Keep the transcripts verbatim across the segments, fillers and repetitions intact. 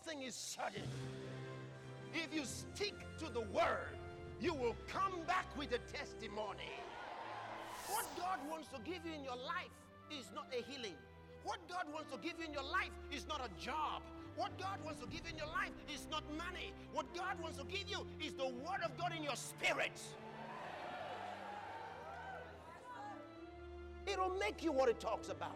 blessing is sudden. If you stick to the word, you will come back with a testimony. What God wants to give you in your life is not a healing. What God wants to give you in your life is not a job. What God wants to give you in your life is not money. What God wants to give you is the word of God in your spirit. It'll make you what it talks about.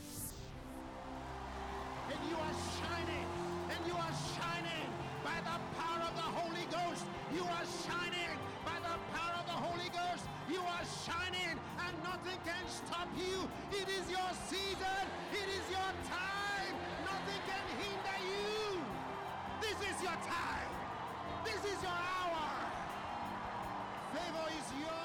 And you are shining, and you are shining by the power of the Holy Ghost. You are shining by the power of the Holy Ghost. You are shining, and nothing can stop you. It is your season. It is your time. Nothing can hinder you. This is your time. This is your hour. Favor is yours.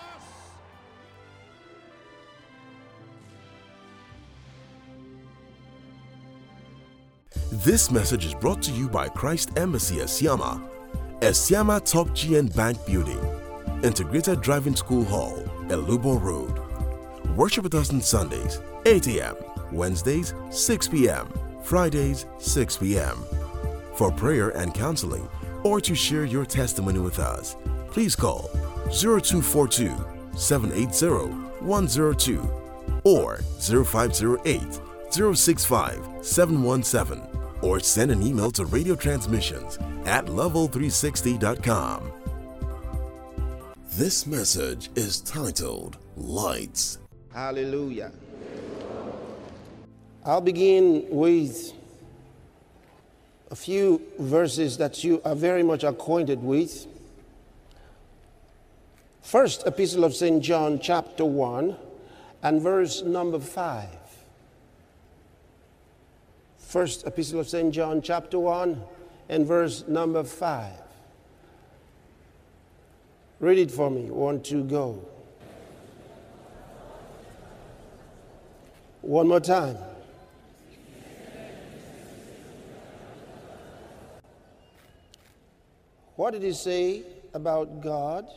This message is brought to you by Christ Embassy Esiama, Esiama Top G N Bank Building, Integrated Driving School Hall, Elubo Road. Worship with us on Sundays, eight a.m., Wednesdays, six p.m., Fridays, six p.m. For prayer and counseling, or to share your testimony with us, please call zero two four two, seven eight zero, one zero two or zero five zero eight, zero six five, seven one seven, or send an email to radio transmissions at level three sixty dot com. This message is titled Lights. Hallelujah. I'll begin with a few verses that you are very much acquainted with. First Epistle of Saint John, chapter one, and verse number five. First Epistle of Saint John, chapter one, and verse number five. Read it for me. One, two, go. One more time. What did he say about God?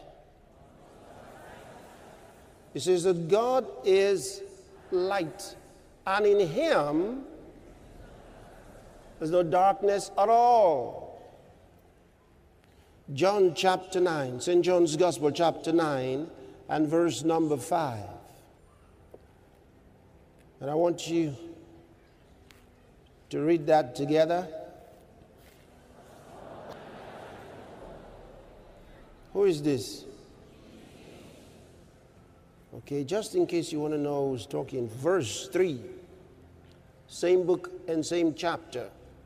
He says that God is light, and in him there's no darkness at all. John chapter nine, Saint John's Gospel chapter nine and verse number five. And I want you to read that together. Who is this? Okay, just in case you want to know who's talking, verse three, same book and same chapter.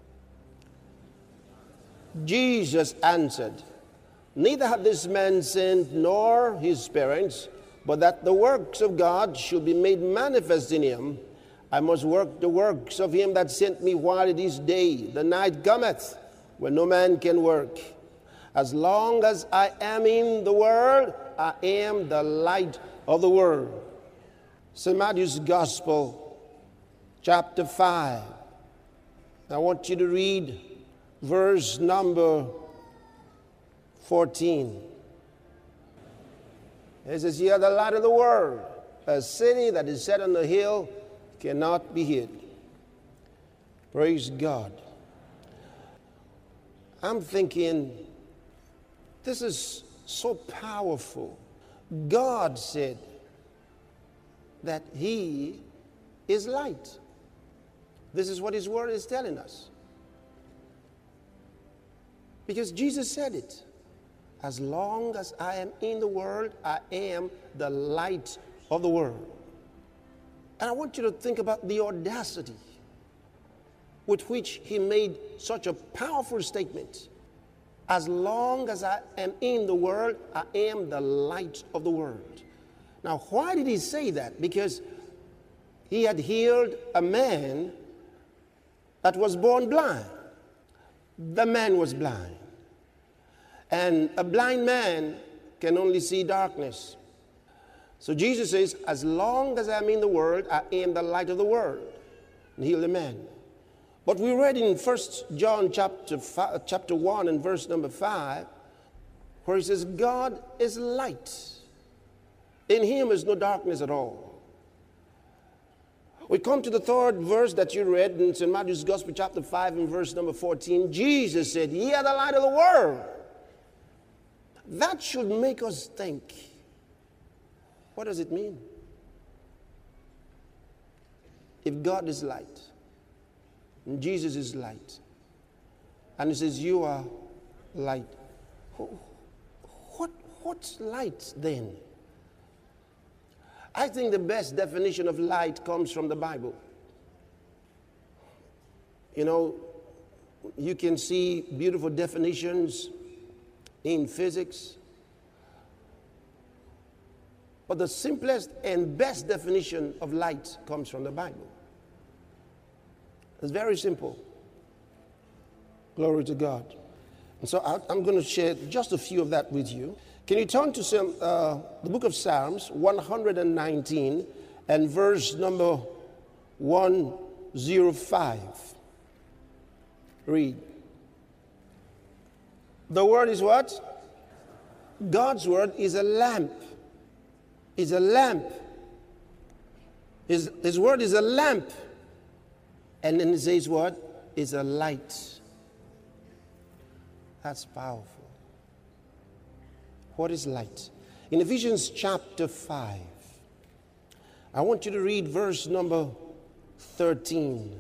Jesus answered, neither hath this man sinned nor his parents, but that the works of God should be made manifest in him. I must work the works of him that sent me while it is day. The night cometh when no man can work. As long as I am in the world, I am the light of the world. Saint Matthew's Gospel, chapter five. I want you to read verse number fourteen. It says, ye are the light of the world. A city that is set on the hill cannot be hid. Praise God. I'm thinking, this is so powerful. God said that he is light. This is what his word is telling us. Because Jesus said it. As long as I am in the world, I am the light of the world. And I want you to think about the audacity with which he made such a powerful statement. As long as I am in the world, I am the light of the world. Now, why did he say that? Because he had healed a man that was born blind. The man was blind. And a blind man can only see darkness. So Jesus says, as long as I'm in the world, I am the light of the world. And heal the man. But we read in First John chapter five, chapter one and verse number five, where he says, God is light. In him is no darkness at all. We come to the third verse that you read in Saint Matthew's Gospel, chapter five, and verse number fourteen. Jesus said, "Ye are the light of the world." That should make us think, what does it mean? If God is light, and Jesus is light, and he says, "You are light," what, what's light then? I think the best definition of light comes from the Bible. You know, you can see beautiful definitions in physics, but the simplest and best definition of light comes from the Bible. It's very simple. Glory to God. And so I, I'm going to share just a few of that with you. Can you turn to some, uh, the book of Psalms, one hundred nineteen, and verse number one oh five. Read. The word is what? God's word is a lamp. Is a lamp. His, his word is a lamp. And then it says what? Is a light. That's powerful. What is light? In Ephesians chapter five, I want you to read verse number thirteen.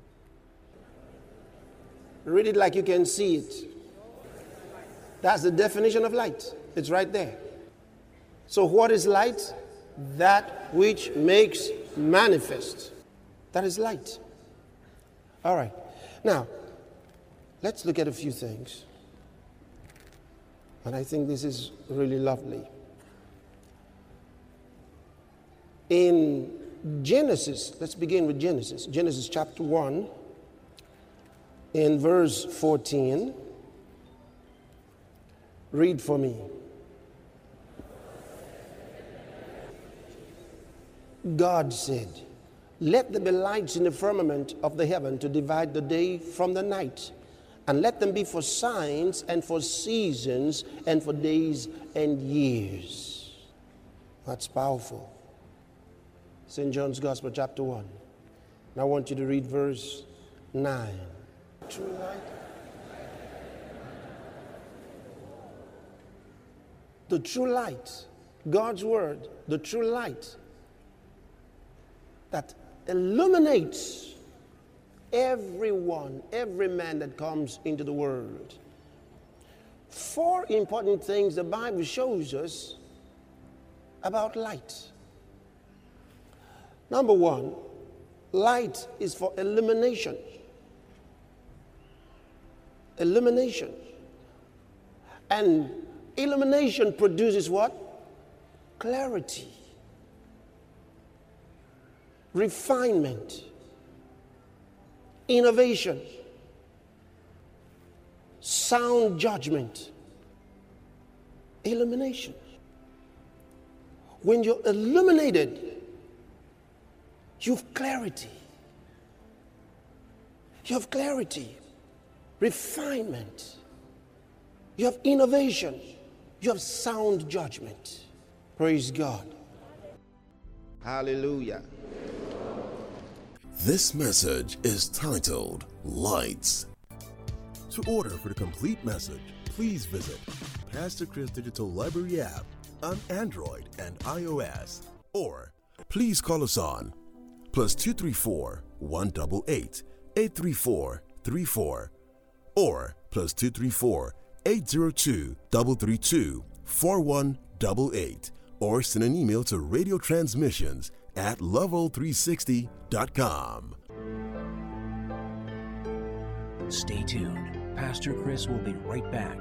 Read it like you can see it. That's the definition of light. It's right there. So what is light? That which makes manifest. That is light. All right. Now, let's look at a few things. And I think this is really lovely. In Genesis, let's begin with Genesis. Genesis chapter one, in verse fourteen. Read for me. God said, "Let there be lights in the firmament of the heaven to divide the day from the night, and let them be for signs and for seasons and for days and years." That's powerful. Saint John's Gospel, chapter one. Now I want you to read verse nine. True light. The true light, God's word, the true light that illuminates everyone, every man that comes into the world. Four important things the Bible shows us about light. Number one, light is for illumination. Illumination. And illumination produces what? Clarity. Refinement. Innovation. Sound judgment. Illumination. When you're illuminated, you have clarity. You have clarity. Refinement. You have innovation. You have sound judgment. Praise God. Hallelujah. This message is titled Lights. To order for the complete message, please visit Pastor Chris Digital Library app on Android and iOS, or please call us on plus two three four, one eight eight, eight three four, three four or plus two three four, eight zero two, three three two, four one eight eight, or send an email to radio transmissions at level three sixty dot com. Stay tuned. Pastor Chris will be right back.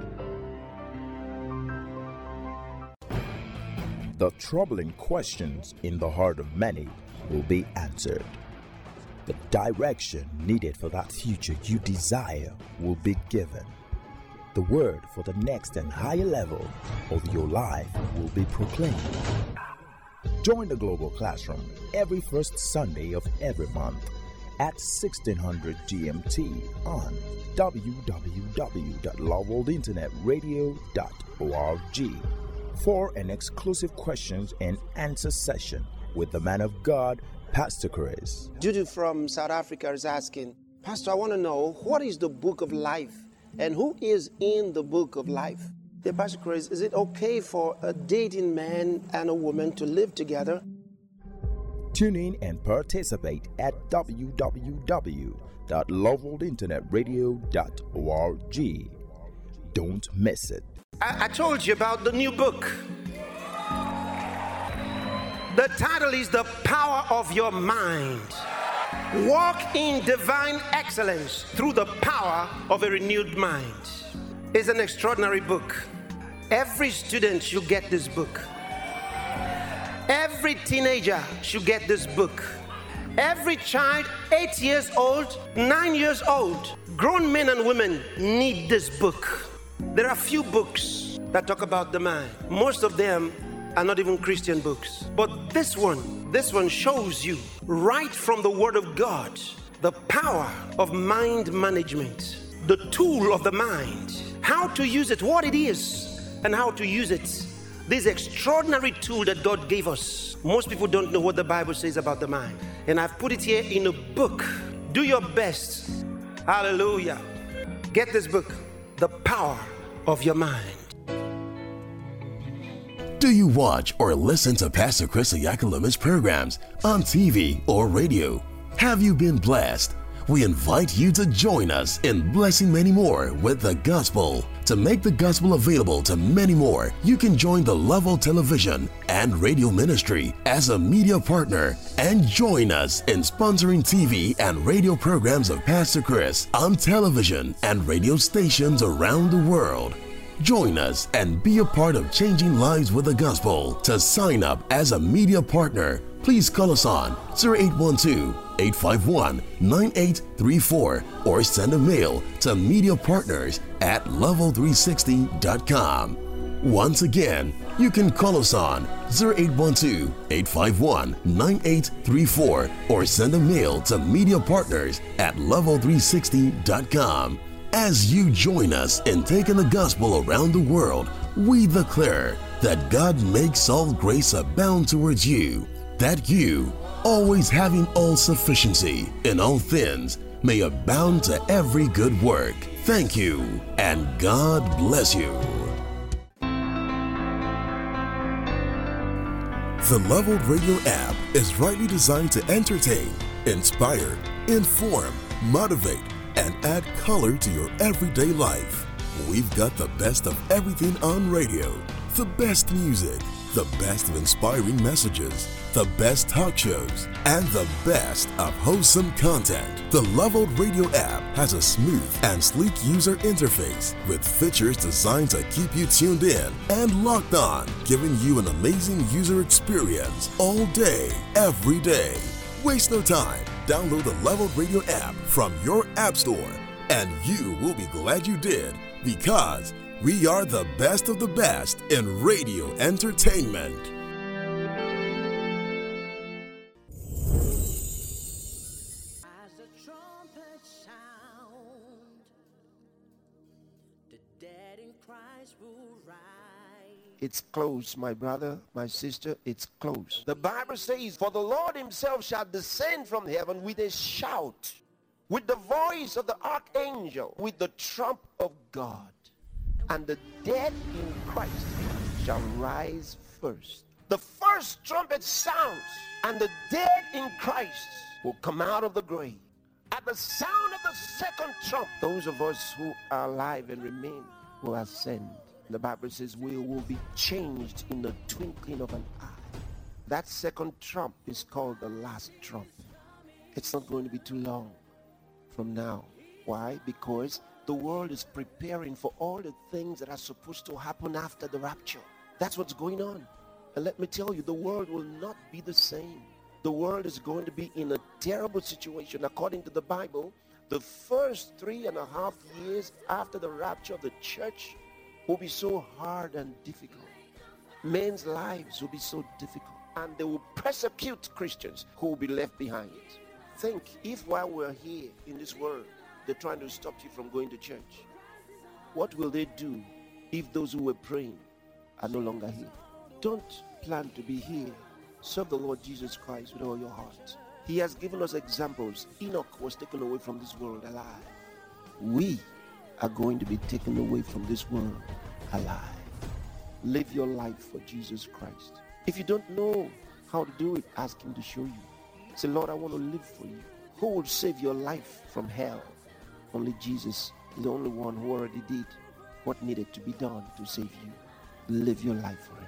The troubling questions in the heart of many will be answered. The direction needed for that future you desire will be given. The word for the next and higher level of your life will be proclaimed. Join the Global Classroom every first Sunday of every month at sixteen hundred G M T on w w w dot love world internet radio dot org for an exclusive questions and answer session with the man of God, Pastor Chris. Judy from South Africa is asking, Pastor, I want to know, what is the book of life and who is in the book of life? Yeah, Pastor Chris, is it okay for a dating man and a woman to live together? Tune in and participate at w w w dot leveled internet radio dot org. Don't miss it. I, I told you about the new book. The title is The Power of Your Mind. Walk in divine excellence through the power of a renewed mind. It's an extraordinary book. Every student should get this book. Every teenager should get this book. Every child, eight years old, nine years old, grown men and women need this book. There are few books that talk about the mind. Most of them are not even Christian books. But this one, this one shows you right from the Word of God the power of mind management, the tool of the mind, how to use it, what it is, and how to use it. This extraordinary tool that God gave us. Most people don't know what the Bible says about the mind. And I've put it here in a book. Do your best. Hallelujah. Get this book, The Power of Your Mind. Do you watch or listen to Pastor Chris Oyakhilom's programs on T V or radio? Have you been blessed? We invite you to join us in blessing many more with the gospel. To make the gospel available to many more, you can join the Level Television and Radio Ministry as a media partner and join us in sponsoring T V and radio programs of Pastor Chris on television and radio stations around the world. Join us and be a part of changing lives with the gospel. To sign up as a media partner, please call us on zero eight one two, eight five one, nine eight three four or send a mail to mediapartners at level three sixty dot com. Once again, you can call us on zero eight one two, eight five one, nine eight three four or send a mail to mediapartners at level three sixty dot com. As you join us in taking the gospel around the world, we declare that God makes all grace abound towards you, that you, always having all sufficiency in all things, may abound to every good work. Thank you, and God bless you. The Leveled Radio app is rightly designed to entertain, inspire, inform, motivate, and add color to your everyday life. We've got the best of everything on radio, the best music, the best of inspiring messages, the best talk shows, and the best of wholesome content. The Leveled Radio app has a smooth and sleek user interface with features designed to keep you tuned in and locked on, giving you an amazing user experience all day, every day. Waste no time. Download the Leveled Radio app from your app store, and you will be glad you did, because we are the best of the best in radio entertainment. As the trumpet sound, the dead in Christ will rise. It's close, my brother, my sister, it's close. The Bible says, for the Lord himself shall descend from heaven with a shout, with the voice of the archangel, with the trump of God. And the dead in Christ shall rise first. The first trumpet sounds, and the dead in Christ will come out of the grave. At the sound of the second trump, those of us who are alive and remain will ascend. The Bible says we will be changed in the twinkling of an eye. That second trump is called the last trump. It's not going to be too long from now. Why? Because the world is preparing for all the things that are supposed to happen after the rapture. That's what's going on. And let me tell you, the world will not be the same. The world is going to be in a terrible situation. According to the Bible, the first three and a half years after the rapture of the church will be so hard and difficult. Men's lives will be so difficult, and they will persecute Christians who will be left behind. Think, if while we're here in this world, they're trying to stop you from going to church, what will they do if those who were praying are no longer here? Don't plan to be here Serve the Lord Jesus Christ with all your heart. He has given us examples. Enoch was taken away from this world alive. We are going to be taken away from this world alive. Live your life for Jesus Christ. If you don't know how to do it, ask him to show you. Say, Lord, I want to live for you. Who will save your life from hell? Only Jesus is the only one who already did what needed to be done to save you. Live your life for him.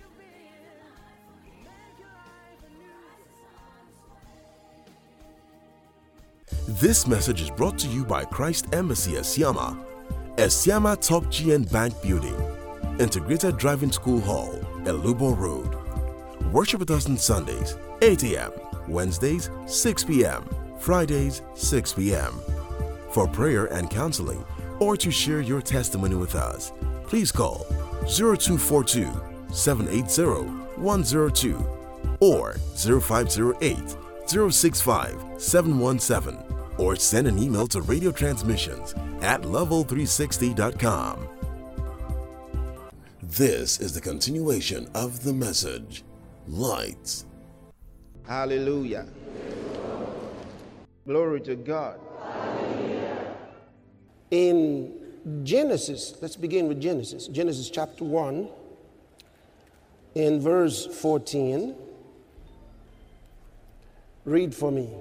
This message is brought to you by Christ Embassy Esiama, Esiama Top G N Bank Building, Integrated Driving School Hall, Elubo Road. Worship with us on Sundays, eight a.m., Wednesdays, six p.m., Fridays, six p.m. For prayer and counseling, or to share your testimony with us, please call zero two four two, seven eight zero, one zero two or zero five zero eight, zero six five, seven one seven, or send an email to radio transmissions at level three sixty dot com. This is the continuation of the message, Lights. Hallelujah. Glory to God. In Genesis, let's begin with Genesis. Genesis chapter one, in verse fourteen. Read for me.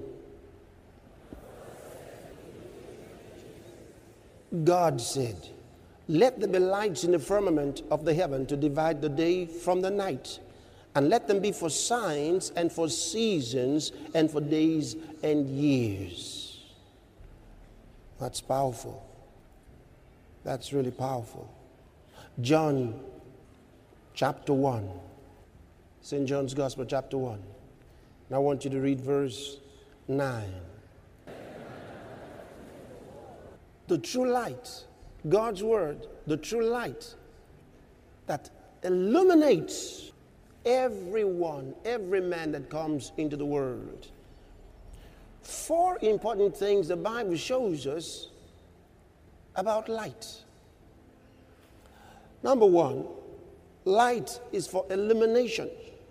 God said, "Let there be lights in the firmament of the heaven to divide the day from the night, and let them be for signs and for seasons and for days and years." That's powerful. That's really powerful. John chapter one. Saint John's Gospel chapter one. And I want you to read verse nine. The true light, God's word, the true light that illuminates everyone, every man that comes into the world. Four important things the Bible shows us about light. Number one, light is for illumination.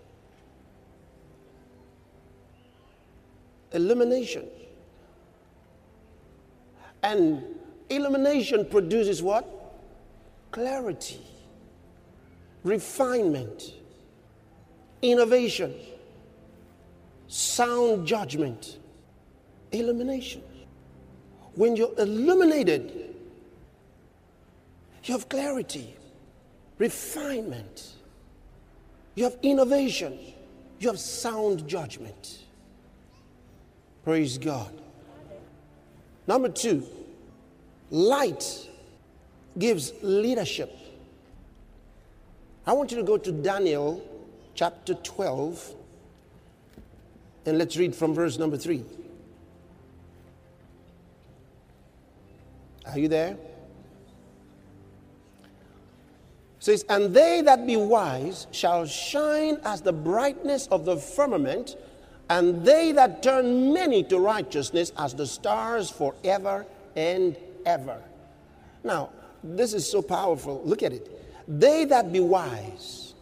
Illumination. And illumination produces what? Clarity, refinement, innovation, sound judgment. Illumination. When you're illuminated, you have clarity, refinement, you have innovation, you have sound judgment. Praise God. Number two, light gives leadership. I want you to go to Daniel chapter twelve, and let's read from verse number three. Are you there? It says, "And they that be wise shall shine as the brightness of the firmament, and they that turn many to righteousness as the stars forever and ever." Now, this is so powerful. Look at it. They that be wise,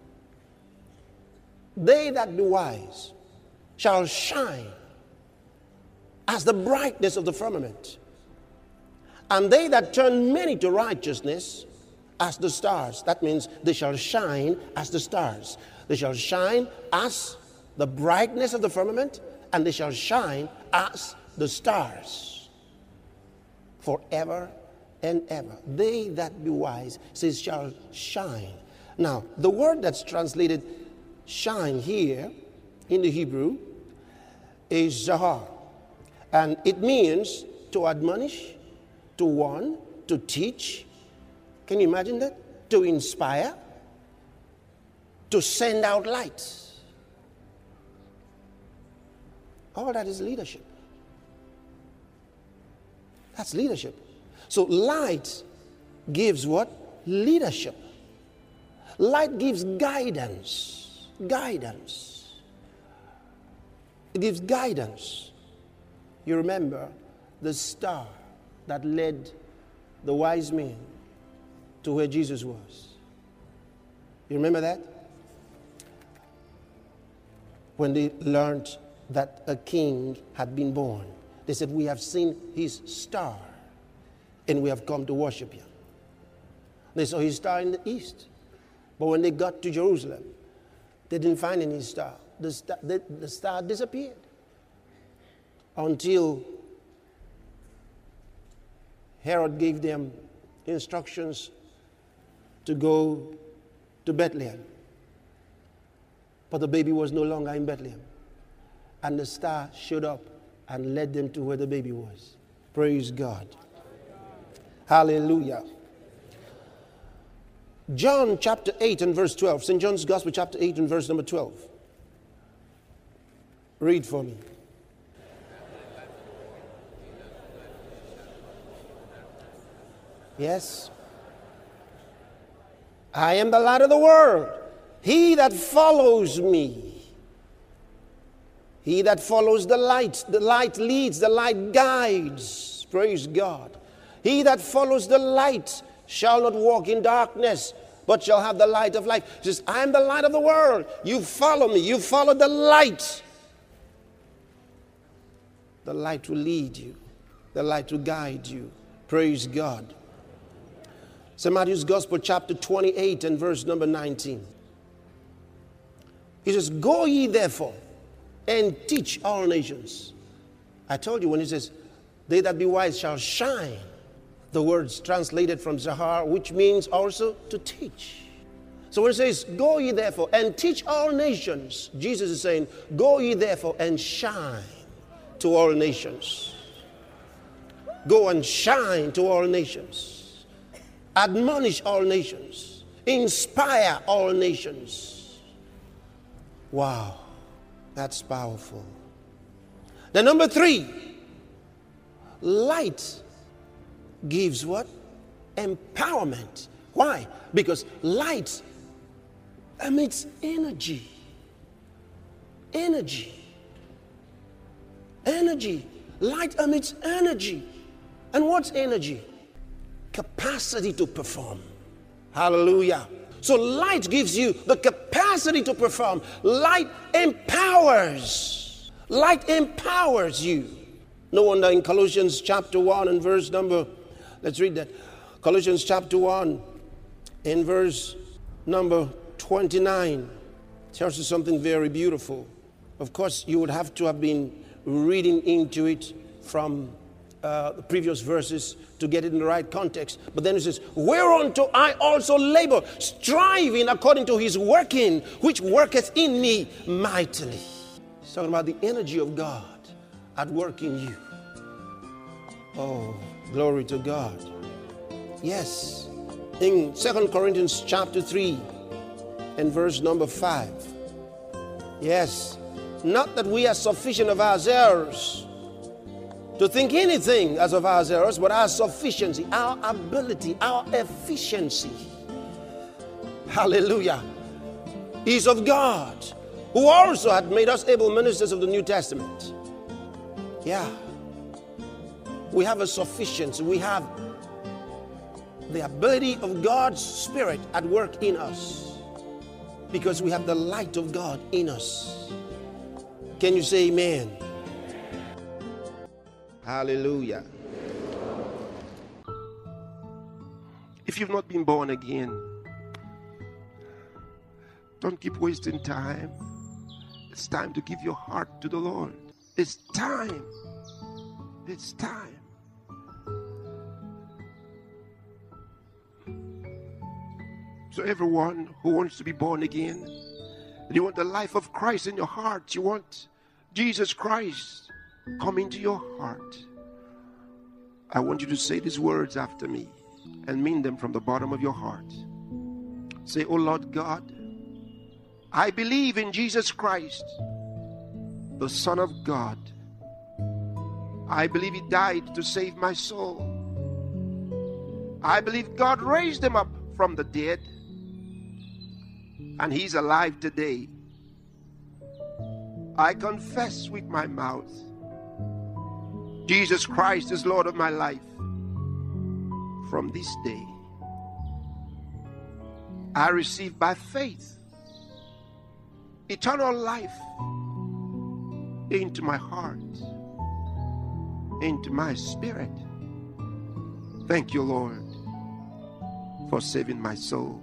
they that be wise shall shine as the brightness of the firmament, and they that turn many to righteousness as the stars. That means they shall shine as the stars. They shall shine as the brightness of the firmament, and they shall shine as the stars forever and ever. They that be wise, says, shall shine. Now, the word that's translated shine here in the Hebrew is zahar, and it means to admonish, to warn, to teach. Can you imagine that? To inspire, to send out light. All that is leadership. That's leadership. So light gives what? Leadership. Light gives guidance. Guidance. It gives guidance. You remember the star that led the wise men to where Jesus was. You remember that? when they learned that a king had been born. They said, we have seen his star and we have come to worship him. They saw his star in the east. But when they got to Jerusalem, they didn't find any star. The star, the, the star disappeared until Herod gave them instructions to go to Bethlehem. But the baby was no longer in Bethlehem. And the star showed up and led them to where the baby was. Praise God. Hallelujah. John chapter eight and verse twelve. Saint John's Gospel chapter eight and verse number twelve. Read for me. Yes. I am the light of the world. He that follows me, he that follows the light, the light leads, the light guides. Praise God. He that follows the light shall not walk in darkness, but shall have the light of life. He says, I am the light of the world. You follow me. You follow the light. The light will lead you. The light will guide you. Praise God. Saint Matthew's Gospel chapter twenty-eight and verse number nineteen. He says, go ye therefore and teach all nations. I told you when he says, they that be wise shall shine. The words translated from Zahar, which means also to teach. So when it says, go ye therefore and teach all nations, Jesus is saying, go ye therefore and shine to all nations. Go and shine to all nations. Admonish all nations. Inspire all nations. Wow, that's powerful. Then number three, light gives what? Empowerment. Why? Because light emits energy. Energy. Energy. Light emits energy. And what's energy? Capacity to perform. Hallelujah. So light gives you the capacity to perform. Light empowers. Light empowers you. No wonder in Colossians chapter one and verse number, let's read that. Colossians chapter one in verse number twenty-nine tells us something very beautiful. Of course, you would have to have been reading into it from uh, the previous verses to get it in the right context. But then it says, whereunto I also labor, striving according to his working, which worketh in me mightily. He's talking about the energy of God at work in you. Oh, glory to God. Yes. In Second Corinthians chapter three and verse number five. Yes. Not that we are sufficient of ourselves to think anything as of ourselves, but our sufficiency, our ability, our efficiency. Hallelujah. Is of God, who also had made us able ministers of the New Testament. Yeah. We have a sufficiency. We have the ability of God's Spirit at work in us because we have the light of God in us. Can you say amen? Hallelujah. If you've not been born again, don't keep wasting time. It's time to give your heart to the Lord. It's time. It's time. So everyone who wants to be born again, and you want the life of Christ in your heart, you want Jesus Christ come into your heart, I want you to say these words after me and mean them from the bottom of your heart. Say, oh Lord God, I believe in Jesus Christ, the Son of God. I believe he died to save my soul. I believe God raised him up from the dead, and he's alive today. I confess with my mouth, Jesus Christ is Lord of my life. From this day, I receive by faith eternal life into my heart, into my spirit. Thank you, Lord, for saving my soul.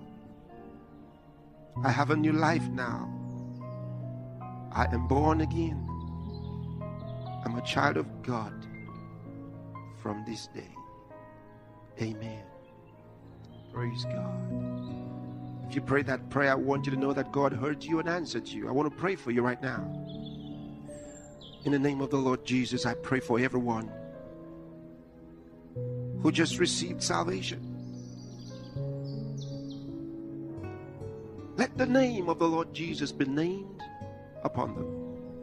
I have a new life now. I am born again. I'm a child of God from this day. Amen. Praise God. If you pray that prayer, I want you to know that God heard you and answered you. I want to pray for you right now. In the name of the Lord Jesus, I pray for everyone who just received salvation. Let the name of the Lord Jesus be named upon them.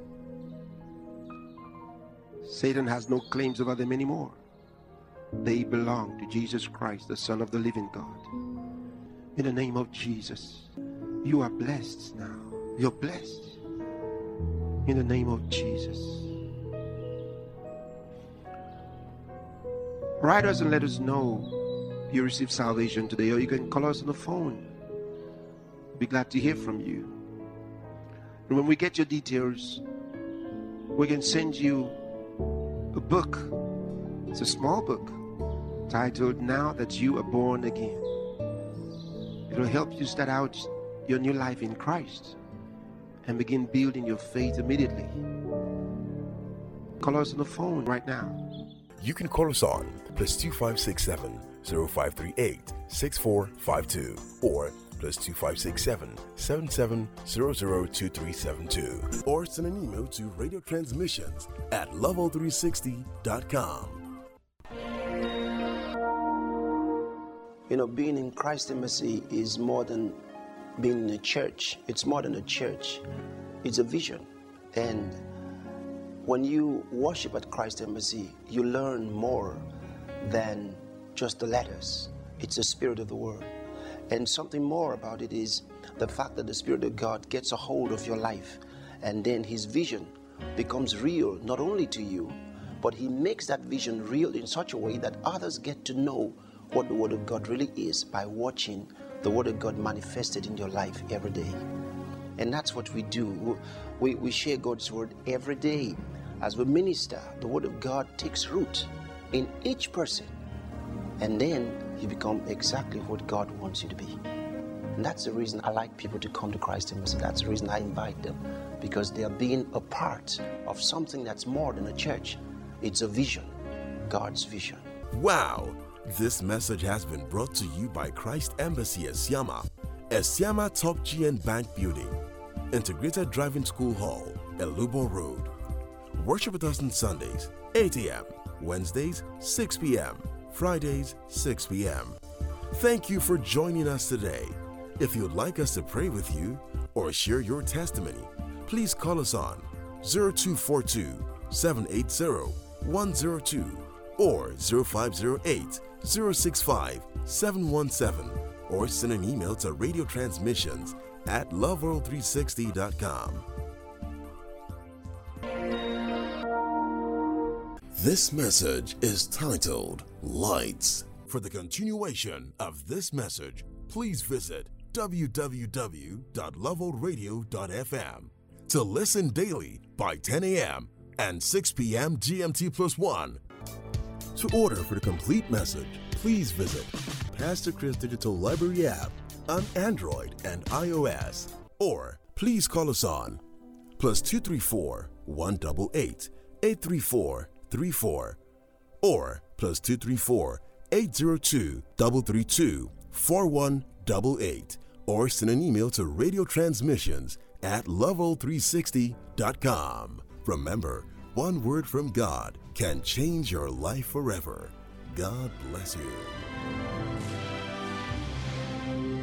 Satan has no claims over them anymore. They belong to Jesus Christ, the Son of the living God. In the name of Jesus, you are blessed now. You're blessed. In the name of Jesus. Write us and let us know you received salvation today, or you can call us on the phone. Be glad to hear from you. And when we get your details, we can send you a book. It's a small book titled Now That You Are Born Again. It will help you start out your new life in Christ and begin building your faith immediately. Call us on the phone right now. You can call us on plus two five six seven zero five three eight six four five two or plus two five six seven seven seven zero zero two three seven two, or send an email to radio transmissions at level three sixty dot com. You know, being in Christ Embassy is more than being in a church. It's more than a church. It's a vision. And when you worship at Christ Embassy, you learn more than just the letters. It's the spirit of the word. And something more about it is the fact that the Spirit of God gets a hold of your life, and then his vision becomes real, not only to you, but he makes that vision real in such a way that others get to know what the Word of God really is by watching the Word of God manifested in your life every day. And that's what we do. We, we share God's Word every day. As we minister, the Word of God takes root in each person, and then you become exactly what God wants you to be. And that's the reason I like people to come to Christ Embassy. That's the reason I invite them, because they are being a part of something that's more than a church. It's a vision, God's vision. Wow! This message has been brought to you by Christ Embassy Esiama, Esiama Top G N Bank Building, Integrated Driving School Hall, Elubo Road. Worship with us on Sundays, eight a.m., Wednesdays, six p.m., Fridays, six p.m. Thank you for joining us today. If you'd like us to pray with you or share your testimony, please call us on zero two four two, seven eight zero, one zero two or zero five zero eight, zero six five, seven one seven, or send an email to radio transmissions at love world three sixty dot com. This message is titled Lights. For the continuation of this message, please visit w w w dot love world radio dot f m to listen daily by ten a.m. and six p.m. G M T plus one. To order for the complete message, please visit Pastor Chris Digital Library app on Android and iOS, or please call us on plus two three four, one eight eight, eight three four, three four or plus two three four, eight zero two, three three two, four one eight eight, or send an email to radio transmissions at level three sixty dot com. Remember, one word from God can change your life forever. God bless you.